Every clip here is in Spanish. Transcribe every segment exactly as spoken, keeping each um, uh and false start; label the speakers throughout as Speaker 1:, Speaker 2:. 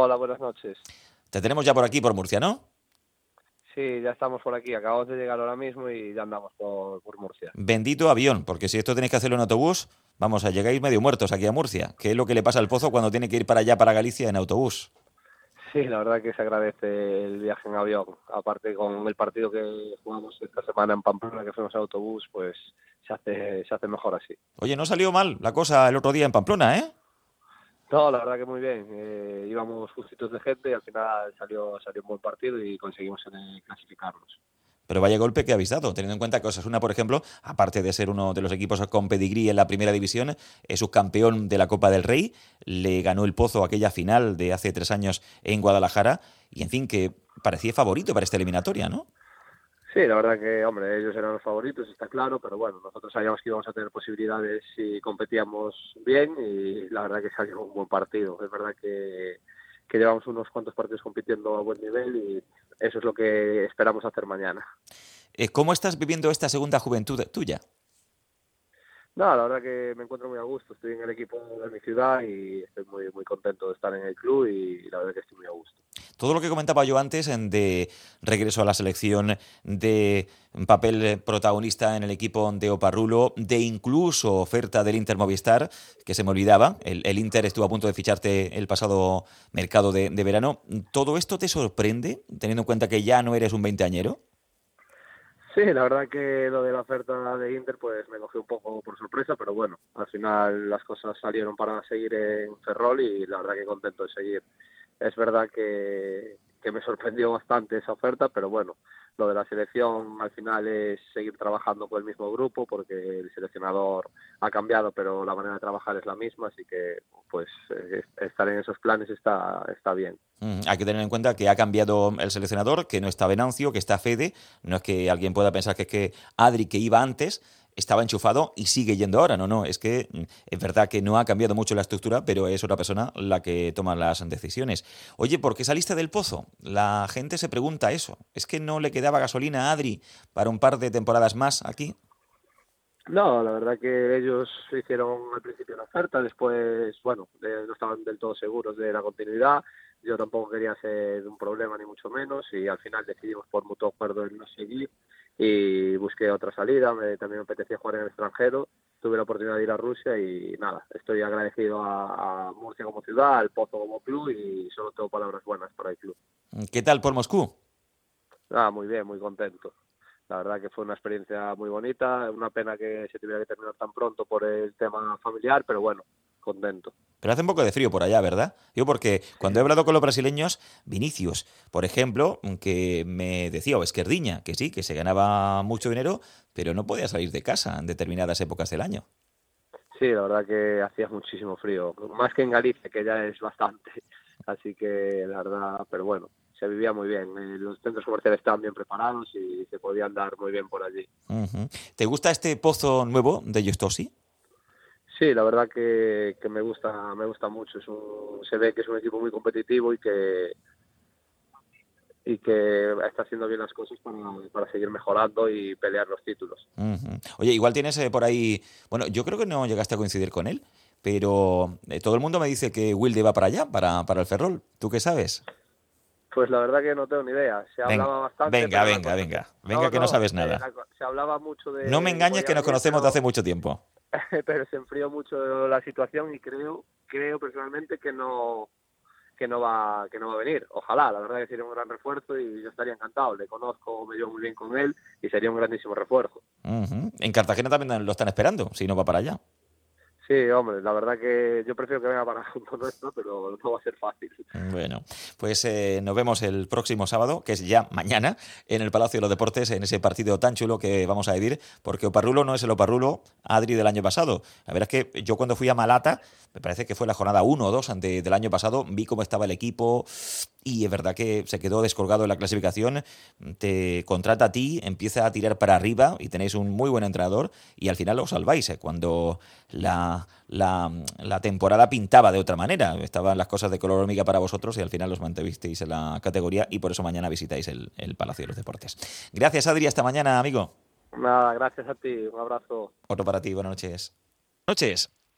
Speaker 1: Hola, buenas noches.
Speaker 2: Te tenemos ya por aquí, por Murcia, ¿no?
Speaker 1: Sí, ya estamos por aquí. Acabamos de llegar ahora mismo y ya andamos por, por Murcia.
Speaker 2: Bendito avión, porque si esto tenéis que hacerlo en autobús, vamos, a llegáis medio muertos aquí a Murcia. ¿Qué es lo que le pasa al Pozo cuando tiene que ir para allá, para Galicia, en autobús?
Speaker 1: Sí, la verdad que se agradece el viaje en avión. Aparte, con el partido que jugamos esta semana en Pamplona, que fuimos en autobús, pues se hace, se hace mejor así.
Speaker 2: Oye, no salió mal la cosa el otro día en Pamplona, ¿eh?
Speaker 1: No, la verdad que muy bien. Eh, íbamos justitos de gente y al final salió, salió un buen partido y conseguimos eh, clasificarnos.
Speaker 2: Pero vaya golpe que habéis dado, teniendo en cuenta que Osasuna, por ejemplo, aparte de ser uno de los equipos con pedigrí en la primera división, es subcampeón de la Copa del Rey, le ganó el Pozo aquella final de hace tres años en Guadalajara, y en fin, que parecía favorito para esta eliminatoria, ¿no?
Speaker 1: Sí, la verdad que, hombre, ellos eran los favoritos, está claro, pero bueno, nosotros sabíamos que íbamos a tener posibilidades si competíamos bien y la verdad que salió un buen partido. Es verdad que, que llevamos unos cuantos partidos compitiendo a buen nivel y eso es lo que esperamos hacer mañana.
Speaker 2: Eh, ¿Cómo estás viviendo esta segunda juventud tuya?
Speaker 1: No, la verdad que me encuentro muy a gusto, estoy en el equipo de mi ciudad y estoy muy muy contento de estar en el club y la verdad que estoy muy a gusto.
Speaker 2: Todo lo que comentaba yo antes en de regreso a la selección, de papel protagonista en el equipo de Oparrulo, de incluso oferta del Inter Movistar, que se me olvidaba, el, el Inter estuvo a punto de ficharte el pasado mercado de, de verano. ¿Todo esto te sorprende, teniendo en cuenta que ya no eres un veinteañero?
Speaker 1: Sí, la verdad que lo de la oferta de Inter pues me cogió un poco por sorpresa, pero bueno, al final las cosas salieron para seguir en Ferrol y la verdad que contento de seguir. Es verdad que, que me sorprendió bastante esa oferta, pero bueno, lo de la selección al final es seguir trabajando con el mismo grupo porque el seleccionador ha cambiado, pero la manera de trabajar es la misma, así que pues eh, estar en esos planes está, está bien.
Speaker 2: Mm, hay que tener en cuenta que ha cambiado el seleccionador, que no está Venancio, que está Fede. No es que alguien pueda pensar que es que Adri, que iba antes, estaba enchufado y sigue yendo ahora. No, no, es que mm, es verdad que no ha cambiado mucho la estructura, pero es otra persona la que toma las decisiones. Oye, ¿por qué saliste del Pozo? La gente se pregunta eso. ¿Es que no le quedaba gasolina a Adri para un par de temporadas más aquí?
Speaker 1: No, la verdad que ellos hicieron al principio la oferta, después, bueno, eh, no estaban del todo seguros de la continuidad, yo tampoco quería ser un problema ni mucho menos y al final decidimos por mutuo acuerdo en no seguir y busqué otra salida, me, también me apetecía jugar en el extranjero, tuve la oportunidad de ir a Rusia y nada, estoy agradecido a, a Murcia como ciudad, al Pozo como club y solo tengo palabras buenas para el club.
Speaker 2: ¿Qué tal por Moscú?
Speaker 1: Ah, muy bien, muy contento. La verdad que fue una experiencia muy bonita, una pena que se tuviera que terminar tan pronto por el tema familiar, pero bueno, contento.
Speaker 2: Pero hace un poco de frío por allá, ¿verdad? Yo porque cuando he
Speaker 1: Sí,
Speaker 2: hablado con los brasileños, Vinicius, por ejemplo, que me decía, o Esquerdiña, que sí, que se ganaba mucho dinero, pero no podía salir de casa en determinadas épocas del año.
Speaker 1: sí, la verdad que hacía muchísimo frío, más que en Galicia, que ya es bastante, así que la verdad, pero bueno, se vivía muy bien, eh, los centros comerciales estaban bien preparados y se podía andar muy bien por allí.
Speaker 2: Ujú. ¿Te gusta este pozo nuevo de Justosi?
Speaker 1: Sí, la verdad que, que me gusta me gusta mucho, es un, se ve que es un equipo muy competitivo y que y que está haciendo bien las cosas para, para seguir mejorando y pelear los títulos.
Speaker 2: Ujú. Oye, igual tienes eh, por ahí, bueno, yo creo que no llegaste a coincidir con él, pero eh, todo el mundo me dice que Wilde va para allá, para, para el Ferrol. ¿Tú qué sabes?
Speaker 1: Pues la verdad que no tengo ni idea. Se
Speaker 2: Ven-
Speaker 1: hablaba bastante,
Speaker 2: venga,
Speaker 1: pero la
Speaker 2: venga,
Speaker 1: cosa se...
Speaker 2: venga, venga
Speaker 1: No,
Speaker 2: que no
Speaker 1: no,
Speaker 2: sabes
Speaker 1: eh,
Speaker 2: nada.
Speaker 1: la co- se hablaba mucho
Speaker 2: No me
Speaker 1: de que
Speaker 2: engañes que
Speaker 1: podía
Speaker 2: nos
Speaker 1: venir,
Speaker 2: conocemos de hace
Speaker 1: pero
Speaker 2: mucho tiempo.
Speaker 1: pero se enfrió mucho la situación y creo creo personalmente que no que no va que no va a venir. Ojalá, la verdad que sería un gran refuerzo y yo estaría encantado. Le conozco, me llevo muy bien con él y sería un grandísimo refuerzo.
Speaker 2: Ujú. En Cartagena también lo están esperando, si no va para allá.
Speaker 1: Sí, hombre, la verdad que yo prefiero que venga para junto nuestro, pero no va a ser fácil.
Speaker 2: Bueno, pues eh, nos vemos el próximo sábado, que es ya mañana, en el Palacio de los Deportes, en ese partido tan chulo que vamos a vivir, porque Oparrulo no es el Oparrulo Adri del año pasado. La verdad es que yo cuando fui a Malata, me parece que fue la jornada uno o dos ante, del año pasado, vi cómo estaba el equipo y es verdad que se quedó descolgado en la clasificación, te contrata a ti, empieza a tirar para arriba y tenéis un muy buen entrenador y al final lo salváis eh, cuando la, la, la temporada pintaba de otra manera, estaban las cosas de color hormiga para vosotros y al final los mantuvisteis en la categoría y por eso mañana visitáis el, el Palacio de los Deportes. Gracias, Adri, hasta mañana, amigo.
Speaker 1: Nada, gracias a ti, un abrazo.
Speaker 2: Otro para ti, buenas noches. Noches.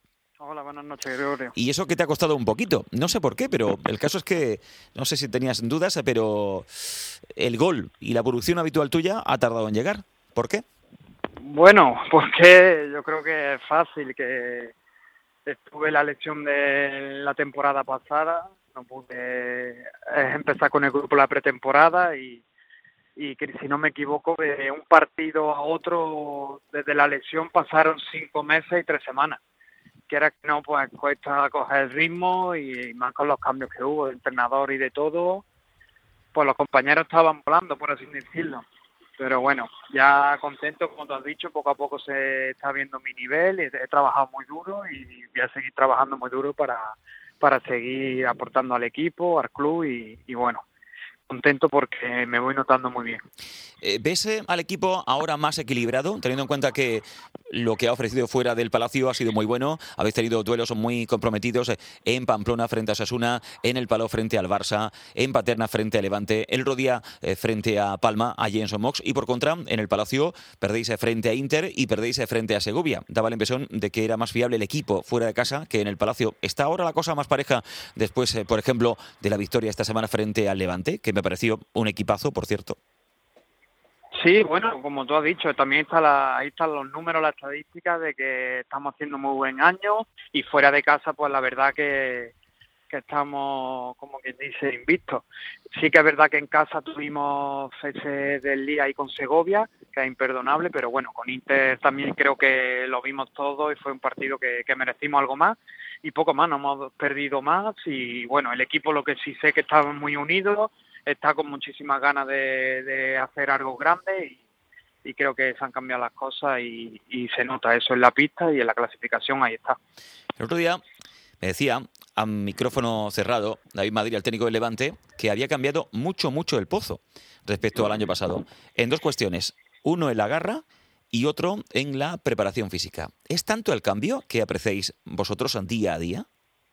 Speaker 3: Hola, buenas noches, Gregorio.
Speaker 2: Y eso que te ha costado un poquito, no sé por qué, pero el caso es que, no sé si tenías dudas, pero el gol y la producción habitual tuya ha tardado en llegar. ¿Por qué?
Speaker 3: Bueno, porque yo creo que es fácil, que estuve la lesión de la temporada pasada, no pude eh, empezar con el grupo la pretemporada y, y que si no me equivoco, de un partido a otro desde la lesión pasaron cinco meses y tres semanas. Quiera que no, pues cuesta coger el ritmo y más con los cambios que hubo de entrenador y de todo, pues los compañeros estaban volando, por así decirlo. Pero bueno, ya contento, como tú has dicho, poco a poco se está viendo mi nivel, he, he trabajado muy duro y voy a seguir trabajando muy duro para, para seguir aportando al equipo, al club y, y bueno, contento porque me voy notando muy bien.
Speaker 2: Eh, ¿Ves eh, al equipo ahora más equilibrado, teniendo en cuenta que lo que ha ofrecido fuera del Palacio ha sido muy bueno? Habéis tenido duelos muy comprometidos eh, en Pamplona frente a Osasuna, en el Palau frente al Barça, en Paterna frente a Levante, el otro día eh, frente a Palma, allí en Somox, y por contra, en el Palacio perdéis eh, frente a Inter y perdéis eh, frente a Segovia. Daba la impresión de que era más fiable el equipo fuera de casa que en el Palacio. ¿Está ahora la cosa más pareja después, eh, por ejemplo, de la victoria esta semana frente al Levante, que me pareció un equipazo, por cierto?
Speaker 3: Sí, bueno, como tú has dicho, también está la, ahí están los números, las estadísticas de que estamos haciendo muy buen año y fuera de casa, pues la verdad que, que estamos, como quien dice, invictos. Sí que es verdad que en casa tuvimos ese del día ahí con Segovia, que es imperdonable, pero bueno, con Inter también creo que lo vimos todo y fue un partido que, que merecimos algo más y poco más, no hemos perdido más y bueno, el equipo lo que sí sé que estamos muy unidos, está con muchísimas ganas de, de hacer algo grande y, y creo que se han cambiado las cosas y, y se nota eso en la pista y en la clasificación, ahí está.
Speaker 2: El otro día me decía, a micrófono cerrado, David Madrid, el técnico del Levante, que había cambiado mucho, mucho el Pozo respecto al año pasado, en dos cuestiones, uno en la garra y otro en la preparación física. ¿Es tanto el cambio que apreciáis vosotros día a día?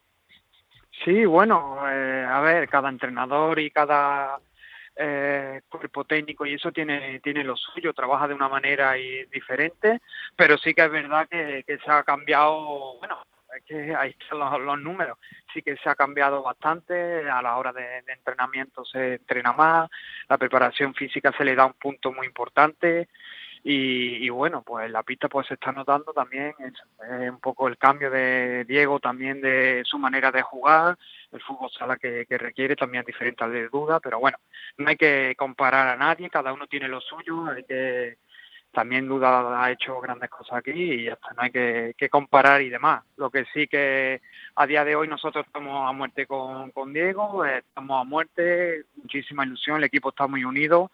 Speaker 3: Sí, bueno, eh, a ver, cada entrenador y cada eh, cuerpo técnico y eso tiene tiene lo suyo, trabaja de una manera y diferente, pero sí que es verdad que, que se ha cambiado, bueno, es que ahí están los, los números, sí que se ha cambiado bastante, a la hora de, de entrenamiento se entrena más, la preparación física se le da un punto muy importante. Y, y bueno, pues en la pista pues se está notando también es, eh, un poco el cambio de Diego, también de su manera de jugar, el fútbol sala que, que requiere también diferente al de Duda, pero bueno, no hay que comparar a nadie, cada uno tiene lo suyo, hay que también Duda ha hecho grandes cosas aquí y ya está, no hay que, que comparar y demás. Lo que sí que a día de hoy nosotros estamos a muerte con, con Diego, eh, estamos a muerte, muchísima ilusión, el equipo está muy unido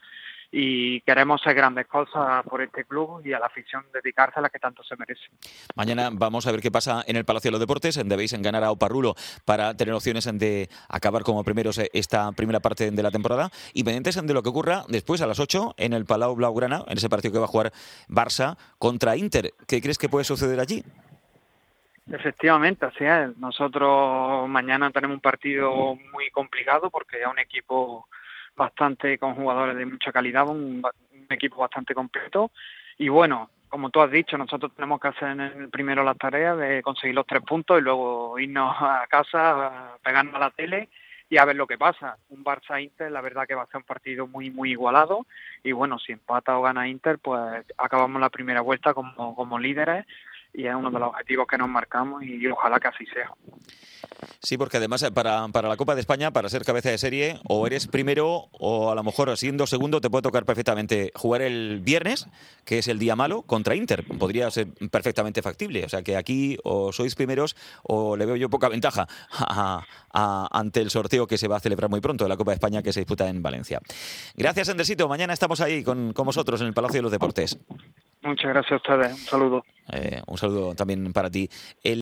Speaker 3: y queremos hacer grandes cosas por este club y a la afición dedicarse a la que tanto se merece.
Speaker 2: Mañana vamos a ver qué pasa en el Palacio de los Deportes. Debéis ganar a Oparrulo para tener opciones de acabar como primeros esta primera parte de la temporada y pendientes de lo que ocurra después a las ocho en el Palau Blaugrana, en ese partido que va a jugar Barça contra Inter. ¿Qué crees que puede suceder allí?
Speaker 3: Efectivamente, así es. Nosotros mañana tenemos un partido muy complicado porque es un equipo bastante con jugadores de mucha calidad, un, un equipo bastante completo y bueno, como tú has dicho, nosotros tenemos que hacer en el primero las tareas de conseguir los tres puntos y luego irnos a casa, a pegarnos a la tele y a ver lo que pasa. Un Barça-Inter, la verdad que va a ser un partido muy muy igualado y bueno, si empata o gana Inter, pues acabamos la primera vuelta como, como líderes y es uno de los objetivos que nos marcamos y ojalá que así sea.
Speaker 2: Sí, porque además para, para la Copa de España, para ser cabeza de serie, o eres primero o a lo mejor siendo segundo te puede tocar perfectamente jugar el viernes, que es el día malo, contra Inter. Podría ser perfectamente factible. O sea que aquí o sois primeros o le veo yo poca ventaja a, a, ante el sorteo que se va a celebrar muy pronto de la Copa de España que se disputa en Valencia. Gracias, Endersito. Mañana estamos ahí con, con vosotros en el Palacio de los Deportes.
Speaker 3: Muchas gracias a ustedes. Un saludo.
Speaker 2: Eh, un saludo también para ti. El